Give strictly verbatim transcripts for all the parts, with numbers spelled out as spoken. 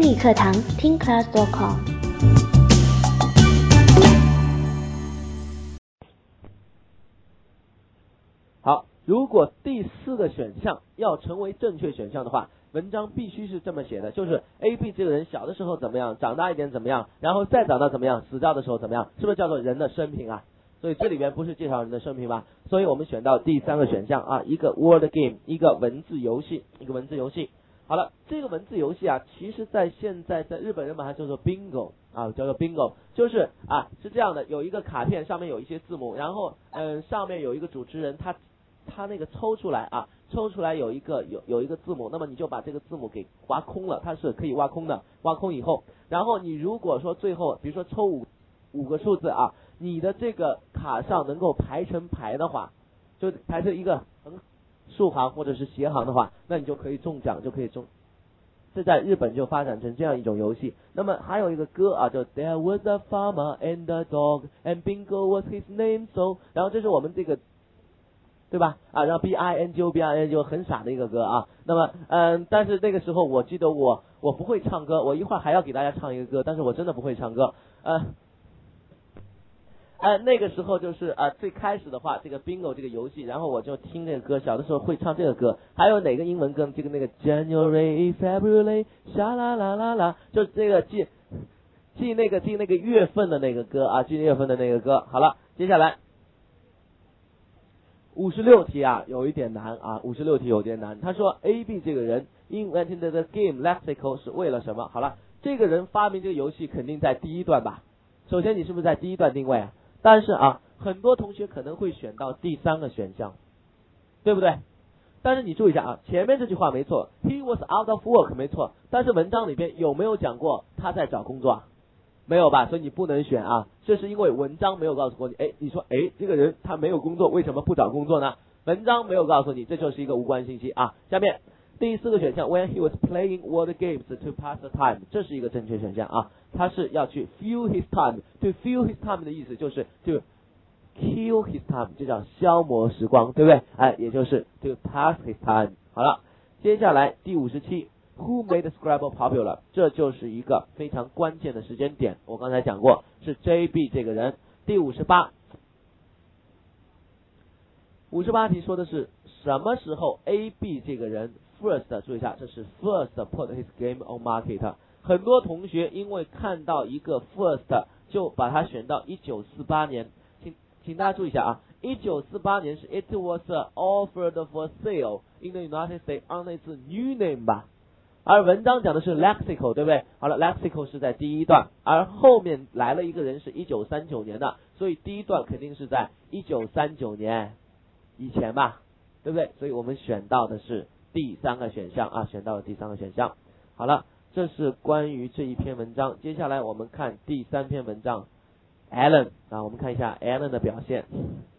英语课堂听 class dot com。 好，如果第四个选项要成为正确选项的话，文章必须是这么写的，就是 A B 这个人小的时候怎么样，长大一点怎么样，然后再长大怎么样，死掉的时候怎么样，是不是叫做人的生平啊？所以这里边不是介绍人的生平吧？所以我们选到第三个选项啊，一个 word game， 一个文字游戏，一个文字游戏。好了，这个文字游戏啊，其实在现在在日本人把它叫做 bingo 啊，叫做 bingo， 就是啊是这样的，有一个卡片上面有一些字母，然后嗯上面有一个主持人，他他那个抽出来啊，抽出来有一个有有一个字母，那么你就把这个字母给挖空了，它是可以挖空的，挖空以后，然后你如果说最后比如说抽五五个数字啊，你的这个卡上能够排成排的话，就排成一个横竖行或者是斜行的话，那你就可以中奖，就可以中。这在日本就发展成这样一种游戏。那么还有一个歌啊，叫 There was a farmer and a dog and Bingo was his name so， 然后这是我们这个对吧啊，然后 B I N G O B I N G O 很傻的一个歌啊。那么嗯，但是那个时候我记得我我不会唱歌，我一会儿还要给大家唱一个歌，但是我真的不会唱歌。呃呃，那个时候就是呃最开始的话，这个 bingo 这个游戏，然后我就听这个歌，小的时候会唱这个歌，还有哪个英文歌？这个那个 January February 沙啦啦啦啦，就是这个记记那个记那个月份的那个歌啊，记月份的那个歌。好了，接下来五十六题啊，有一点难啊，五十六题有点难。他说 A B 这个人 invented the game lexical 是为了什么？好了，这个人发明这个游戏肯定在第一段吧？首先你是不是在第一段定位啊？但是啊，很多同学可能会选到第三个选项，对不对？但是你注意一下啊，前面这句话没错 ，He was out of work 没错，但是文章里边有没有讲过他在找工作啊？没有吧，所以你不能选啊。这是因为文章没有告诉过你，哎，你说哎，这个人他没有工作，为什么不找工作呢？文章没有告诉你，这就是一个无关信息啊。下面第四个选项 ，When he was playing word games to pass the time， 这是一个正确选项啊。他是要去 fill his time，to fill his time 的意思就是 to kill his time， 这叫消磨时光，对不对？哎，也就是 to pass his time。好了，接下来第五十七 ，Who made Scrabble popular？ 这就是一个非常关键的时间点。我刚才讲过是 J B 这个人。第五十八，五十八题说的是什么时候 A B 这个人 first， 注意一下，这是 first put his game on market。很多同学因为看到一个 first 就把它选到一九四八年，请请大家注意一下啊，一九四八年是 it was offered for sale in the United States on its new name 吧，而文章讲的是 lexical， 对不对？好了 lexical 是在第一段，而后面来了一个人是一九三九年的，所以第一段肯定是在一九三九年以前吧，对不对？所以我们选到的是第三个选项啊，选到了第三个选项。好了，这是关于这一篇文章。接下来我们看第三篇文章 Alan 啊，我们看一下 Alan 的表现。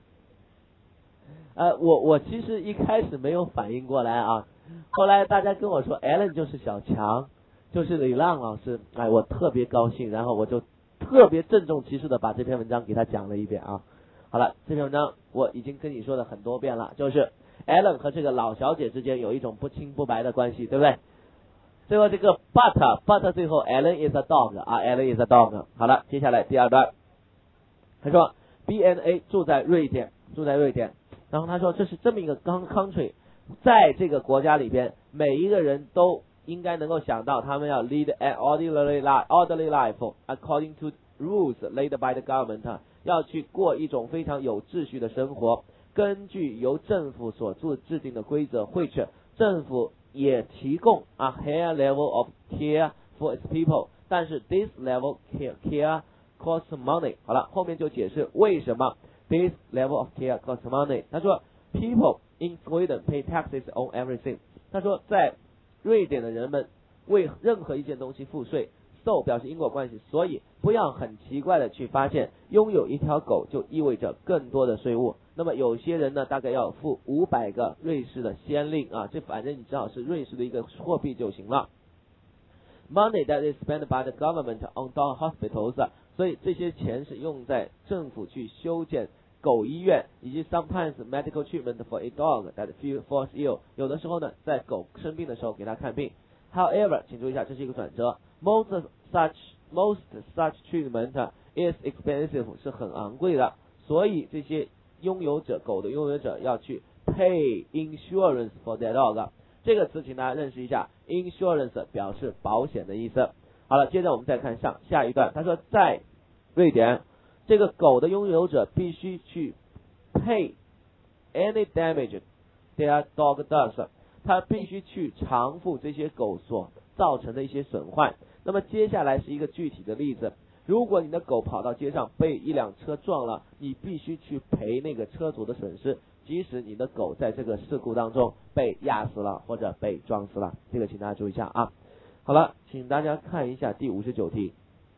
呃，我我其实一开始没有反应过来啊，后来大家跟我说 Alan 就是小强，就是李浪老师，哎，我特别高兴，然后我就特别郑重其事的把这篇文章给他讲了一遍啊。好了，这篇文章我已经跟你说了很多遍了，就是 Alan 和这个老小姐之间有一种不清不白的关系，对不对？最后这个 but but 最后 Alan is a dog 啊 Alan is a dog。 好了，接下来第二段，他说 B N A 住在瑞典，住在瑞典，然后他说这是这么一个 country， 在这个国家里边每一个人都应该能够想到他们要 lead an ordinary life orderly life according to rules laid by the government， 要去过一种非常有秩序的生活，根据由政府所制制定的规则，which政府也提供 a higher level of care for its people， 但是 this level care care costs money。 好了，后面就解释为什么 this level of care costs money。 他说 people in Sweden pay taxes on everything， 他说在瑞典的人们为任何一件东西付税， so 表示因果关系，所以不要很奇怪的去发现拥有一条狗就意味着更多的税务。那么有些人呢大概要付五百个瑞士的先令啊，这反正你知道是瑞士的一个货币就行了。 Money that is spent by the government on dog hospitals， 所以这些钱是用在政府去修建狗医院，以及 sometimes medical treatment for a dog that falls ill， 有的时候呢在狗生病的时候给它看病。However， 请注意一下，这是一个转折。 most such most such treatment is expensive 是很昂贵的，所以这些拥有者狗的拥有者要去 pay insurance for their dog。这个词请大家认识一下 ，insurance 表示保险的意思。好了，接着我们再看上下一段，他说在瑞典，这个狗的拥有者必须去 pay any damage their dog does， 他必须去偿付这些狗所造成的一些损坏。那么接下来是一个具体的例子，如果你的狗跑到街上被一辆车撞了，你必须去赔那个车主的损失，即使你的狗在这个事故当中被压死了或者被撞死了，这个请大家注意一下啊。好了，请大家看一下第五十九题。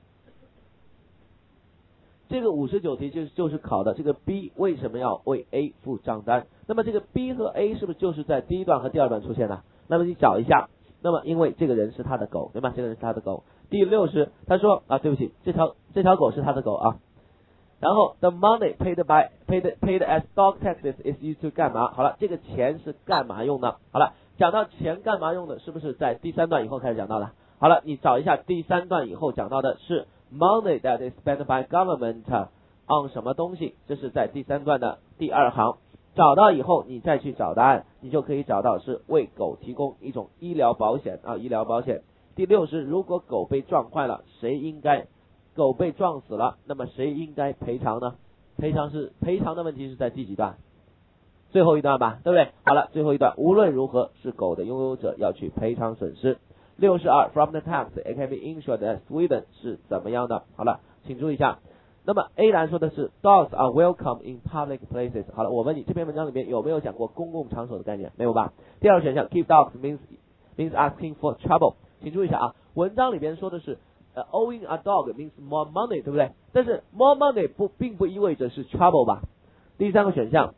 这个五十九题就是就是考的这个 B 为什么要为 A 付账单？那么这个 B 和 A 是不是就是在第一段和第二段出现的？那么你找一下，那么因为这个人是他的狗，对吧？这个人是他的狗。第六十，他说啊，对不起，这条这条狗是他的狗啊。然后 the money paid by paid paid as dog taxes is used to 干嘛？好了，这个钱是干嘛用的？好了，讲到钱干嘛用的，是不是在第三段以后开始讲到了？好了，你找一下第三段以后讲到的是 money that is spent by government on 什么东西？这是在第三段的第二行。找到以后，你再去找答案，你就可以找到是为狗提供一种医疗保险啊，医疗保险。第六是如果狗被撞坏了，谁应该？狗被撞死了，那么谁应该赔偿呢？赔偿是赔偿的问题是在第几段？最后一段吧，对不对？好了，最后一段，无论如何是狗的拥有者要去赔偿损失。六十二 ，from the tax it can be insured as Sweden 是怎么样的？好了，请注意一下。那么 A 栏说的是 dogs are welcome in public places。好了，我问你这篇文章里面有没有讲过公共场所的概念？没有吧？第二个选项 keep dogs means means asking for trouble。请注意一下啊，文章里边说的是。呃、uh, owing a dog means more money， 对不对？但是 more money 不并不意味着是 trouble 吧？第三个选项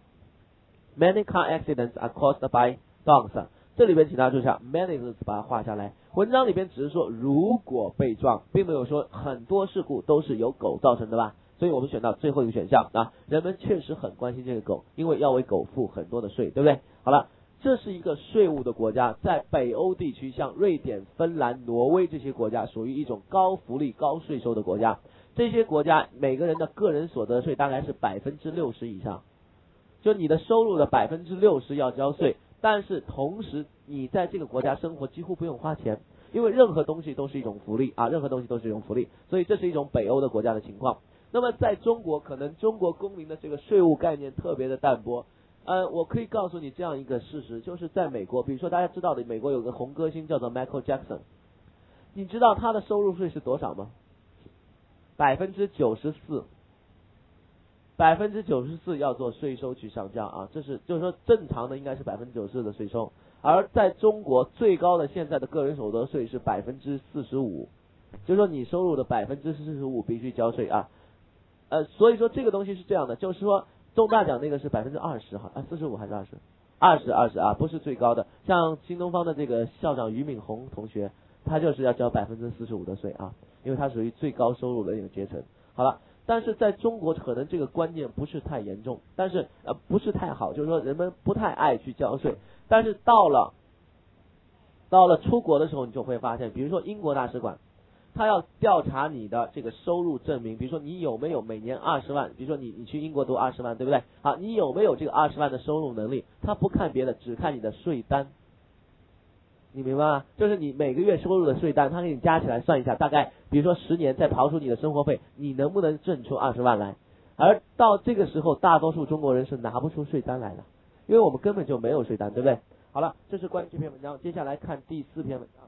，many car accidents are caused by dogs。这里边请大家注意一下 ，many 这个词把它画下来。文章里边只是说如果被撞，并没有说很多事故都是由狗造成的吧？所以我们选到最后一个选项啊，人们确实很关心这个狗，因为要为狗付很多的税，对不对？好了。这是一个税务的国家，在北欧地区，像瑞典、芬兰、挪威这些国家，属于一种高福利、高税收的国家。这些国家每个人的个人所得税大概是百分之六十以上，就你的收入的百分之六十要交税。但是同时，你在这个国家生活几乎不用花钱，因为任何东西都是一种福利啊，任何东西都是一种福利。所以这是一种北欧的国家的情况。那么在中国，可能中国公民的这个税务概念特别的淡薄。呃，我可以告诉你这样一个事实，就是在美国，比如说大家知道的，美国有个红歌星叫做 Michael Jackson， 你知道他的收入税是多少吗？百分之九十四，百分之九十四要做税收去上交啊，这是就是说正常的应该是百分之九十四的税收，而在中国最高的现在的个人所得税是百分之四十五，就是说你收入的百分之四十五必须交税啊，呃，所以说这个东西是这样的，就是说。中大奖那个是百分之二十哈，啊四十五还是二十？二十二十啊，不是最高的。像新东方的这个校长俞敏洪同学，他就是要交百分之四十五的税啊，因为他属于最高收入的那个阶层。好了，但是在中国可能这个观念不是太严重，但是呃不是太好，就是说人们不太爱去交税。但是到了到了出国的时候，你就会发现，比如说英国大使馆。他要调查你的这个收入证明，比如说你有没有每年二十万，比如说你你去英国读二十万，对不对？好，你有没有这个二十万的收入能力？他不看别的，只看你的税单，你明白吗？就是你每个月收入的税单，他给你加起来算一下，大概比如说十年再刨出你的生活费，你能不能挣出二十万来？而到这个时候，大多数中国人是拿不出税单来的，因为我们根本就没有税单，对不对？好了，这是关于这篇文章，接下来看第四篇文章。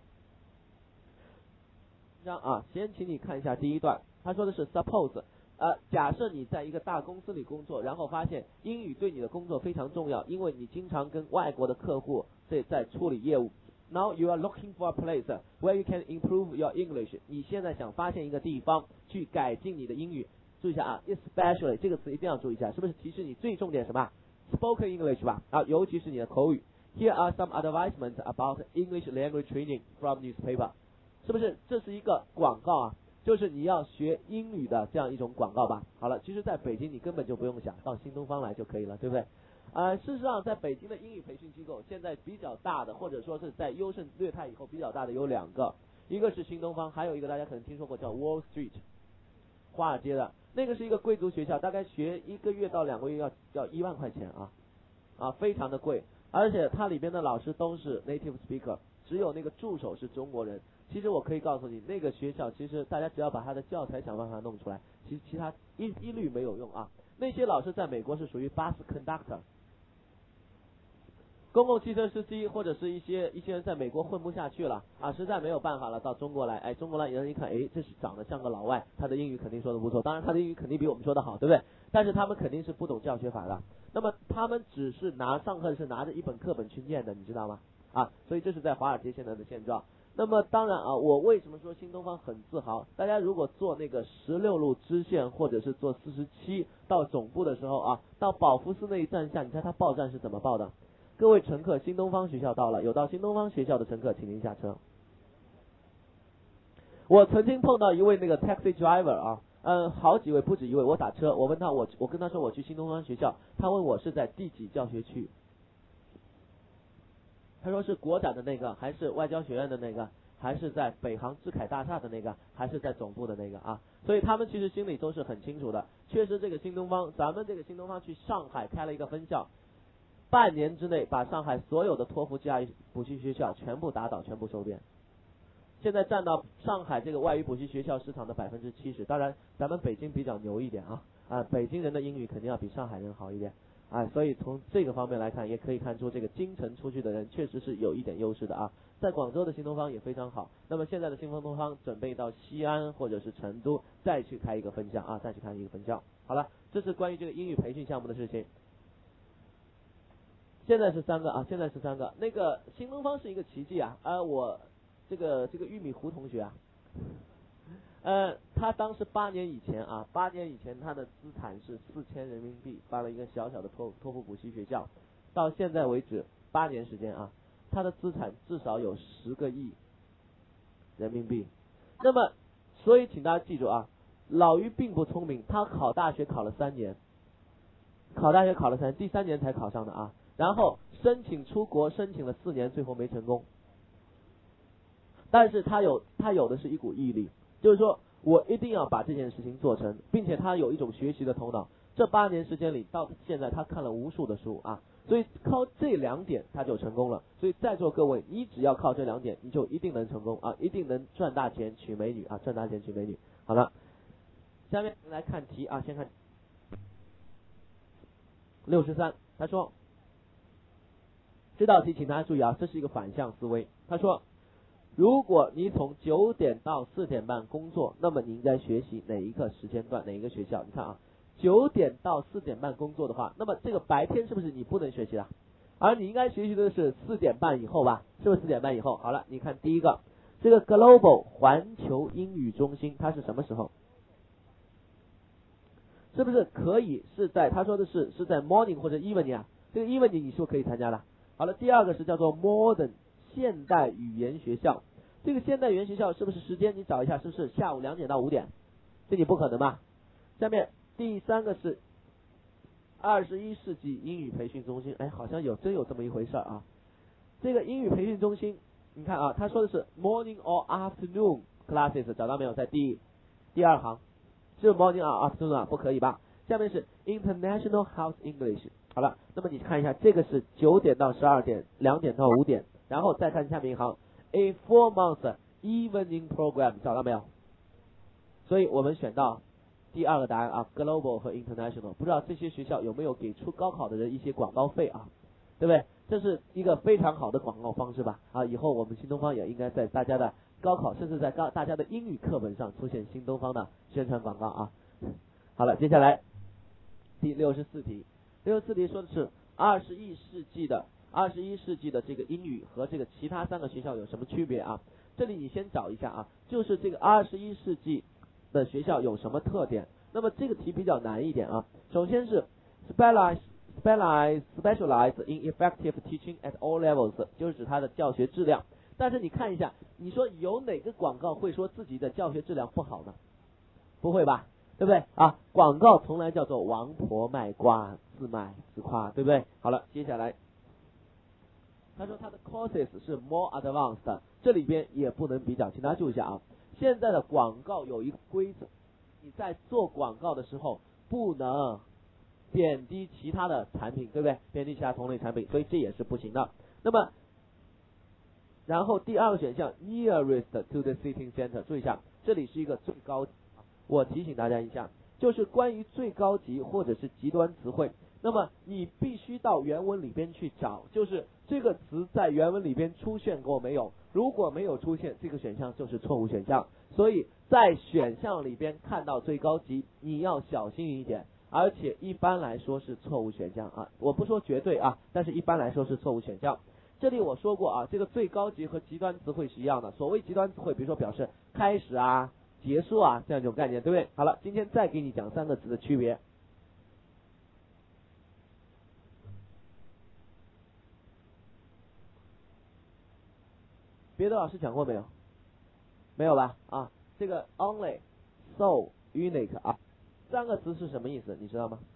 啊，先请你看一下第一段，他说的是 suppose， 呃，假设你在一个大公司里工作，然后发现英语对你的工作非常重要，因为你经常跟外国的客户在在处理业务。Now you are looking for a place where you can improve your English。你现在想发现一个地方去改进你的英语。注意一下啊 ，especially 这个词一定要注意一下，是不是提示你最重点什么 ？Spoken English 吧，啊，尤其是你的口语。Here are some advertisements about English language training from newspaper。是不是这是一个广告啊？就是你要学英语的这样一种广告吧。好了，其实在北京你根本就不用想，到新东方来就可以了，对不对？呃，事实上在北京的英语培训机构现在比较大的，或者说是在优胜劣汰以后比较大的有两个， 一个是新东方，还有一个大家可能听说过叫 Wall Street， 华尔街的，那个是一个贵族学校，大概学一个月到两个月要要一万块钱啊啊，非常的贵，而且它里边的老师都是 native speaker， 只有那个助手是中国人。其实我可以告诉你，那个学校其实大家只要把他的教材想办法弄出来，其实其他一一律没有用啊。那些老师在美国是属于 bus conductor， 公共汽车司机或者是一些一些人在美国混不下去了啊，实在没有办法了，到中国来，哎，中国来人一看，哎，这是长得像个老外，他的英语肯定说的不错，当然他的英语肯定比我们说的好，对不对？但是他们肯定是不懂教学法的，那么他们只是拿上课是拿着一本课本去念的，你知道吗？啊，所以这是在华尔街现在的现状。那么当然啊，我为什么说新东方很自豪？大家如果坐那个十六路支线或者是坐四十七到总部的时候啊，到保福寺那一站下，你猜他报站是怎么报的？各位乘客，新东方学校到了，有到新东方学校的乘客请您下车。我曾经碰到一位那个 taxi driver 啊，嗯，好几位不止一位，我打车，我问他我我跟他说我去新东方学校，他问我是在第几教学区。他说是国展的那个，还是外交学院的那个，还是在北航智凯大厦的那个，还是在总部的那个啊？所以他们其实心里都是很清楚的。确实，这个新东方，咱们这个新东方去上海开了一个分校，半年之内把上海所有的托福加补习学校全部打倒，全部收编。现在占到上海这个外语补习学校市场的百分之七十。当然，咱们北京比较牛一点啊啊，北京人的英语肯定要比上海人好一点。啊，所以从这个方面来看，也可以看出这个京城出去的人确实是有一点优势的啊。在广州的新东方也非常好，那么现在的新东方准备到西安或者是成都再去开一个分校啊，再去开一个分校。好了，这是关于这个英语培训项目的事情。现在是三个啊，现在是三个。那个新东方是一个奇迹啊，啊，我这个这个玉米糊同学啊。呃，他当时八年以前啊，八年以前他的资产是四千人民币，办了一个小小的托托福补习学校，到现在为止八年时间啊，他的资产至少有十个亿人民币。那么，所以请大家记住啊，老于并不聪明，他考大学考了三年，考大学考了三年，第三年才考上的啊，然后申请出国申请了四年，最后没成功。但是他有他有的是一股毅力。就是说我一定要把这件事情做成，并且他有一种学习的头脑。这八年时间里，到现在他看了无数的书啊，所以靠这两点他就成功了。所以在座各位，你只要靠这两点，你就一定能成功啊，一定能赚大钱娶美女啊，赚大钱娶美女。好了，下面来看题啊，先看六十三，他说这道题请大家注意啊，这是一个反向思维。他说，如果你从九点到四点半工作，那么你应该学习哪一个时间段，哪一个学校？你看啊，九点到四点半工作的话，那么这个白天是不是你不能学习了？而你应该学习的是四点半以后吧？是不是四点半以后？好了，你看第一个，这个 Global 环球英语中心，它是什么时候？是不是可以是在他说的是是在 morning 或者 evening 啊？这个 evening 你是不是可以参加的？好了，第二个是叫做 Modern 现代语言学校，这个现代语言学校是不是时间你找一下，是不是下午两点到五点？这你不可能吧？下面第三个是二十一世纪英语培训中心，哎，好像有真有这么一回事啊。这个英语培训中心，你看啊，他说的是 morning or afternoon classes， 找到没有？在第第二行，是 morning or afternoon 啊？不可以吧？下面是 International House English。好了，那么你看一下，这个是九点到十二点，两点到五点，然后再看下面一行 ，A four month evening program， 找到没有？所以我们选到第二个答案啊 ，Global 和 International。不知道这些学校有没有给出高考的人一些广告费啊？对不对？这是一个非常好的广告方式吧？啊，以后我们新东方也应该在大家的高考，甚至在高大家的英语课本上出现新东方的宣传广告啊。好了，接下来第六十四题。六十四题说的是二十一世纪的二十一世纪的这个英语和这个其他三个学校有什么区别啊？这里你先找一下啊，就是这个二十一世纪的学校有什么特点？那么这个题比较难一点啊。首先是 specialize specialize specialize in effective teaching at all levels， 就是指它的教学质量。但是你看一下，你说有哪个广告会说自己的教学质量不好呢？不会吧？对不对啊？广告从来叫做王婆卖瓜，自卖自夸，对不对？好了，接下来他说他的 courses 是 more advanced， 这里边也不能比较，请大家注意一下啊。现在的广告有一个规则，你在做广告的时候不能贬低其他的产品，对不对？贬低其他同类产品，所以这也是不行的。那么，然后第二个选项 nearest to the sitting center， 注意一下，这里是一个最高级。我提醒大家一下，就是关于最高级或者是极端词汇，那么你必须到原文里边去找，就是这个词在原文里边出现过没有？如果没有出现，这个选项就是错误选项。所以在选项里边看到最高级，你要小心一点，而且一般来说是错误选项啊，我不说绝对啊，但是一般来说是错误选项。这里我说过啊，这个最高级和极端词汇是一样的。所谓极端词汇，比如说表示开始啊、结束啊这样一种概念，对不对？好了，今天再给你讲三个词的区别。别的老师讲过没有？没有吧？啊，这个 only、so、unique 啊，三个词是什么意思？你知道吗？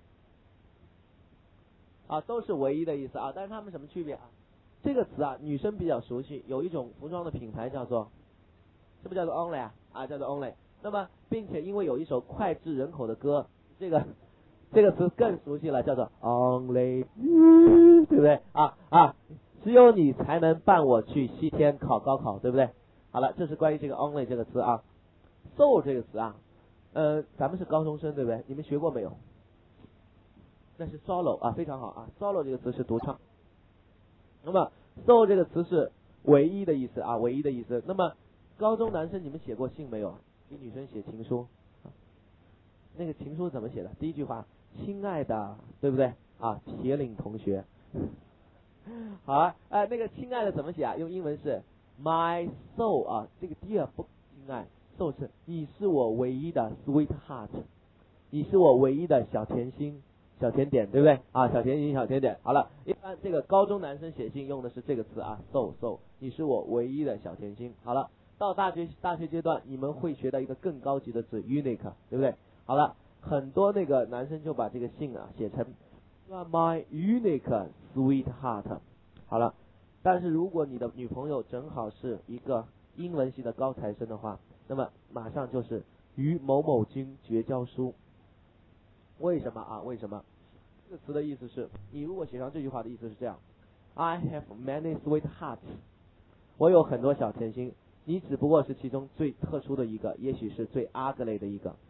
啊，都是唯一的意思啊，但是它们什么区别啊？这个词啊，女生比较熟悉，有一种服装的品牌叫做，是不是叫做 only 啊？啊，叫做 only。那么，并且因为有一首脍炙人口的歌，这个这个词更熟悉了，叫做 only you， 对不对？啊啊，只有你才能伴我去西天考高考，对不对？好了，这是关于这个 only 这个词啊。so 这个词啊，呃，咱们是高中生，对不对？你们学过没有？那是 solo 啊，非常好啊 ，solo 这个词是独唱。那么 so 这个词是唯一的意思啊，唯一的意思。那么高中男生你们写过信没有？给女生写情书，那个情书怎么写的？第一句话，亲爱的，对不对？啊，铁岭同学。好啊，呃，那个亲爱的怎么写啊？用英文是 my soul 啊，这个 dear 不亲爱 ，soul 是你是我唯一的 sweetheart， 你是我唯一的小甜心。小甜点，对不对啊？小甜心，小甜点。好了，一般这个高中男生写信用的是这个词啊 ，so so， 你是我唯一的小甜心。好了，到大学大学阶段，你们会学到一个更高级的字 unique， 对不对？好了，很多那个男生就把这个信啊写成 You are my unique sweetheart。好了，但是如果你的女朋友正好是一个英文系的高材生的话，那么马上就是与某某君绝交书。为什么啊？为什么？这个词的意思是，你如果写上这句话的意思是这样 ：I have many sweethearts， 我有很多小甜心，你只不过是其中最特殊的一个，也许是最 ugly 的一个。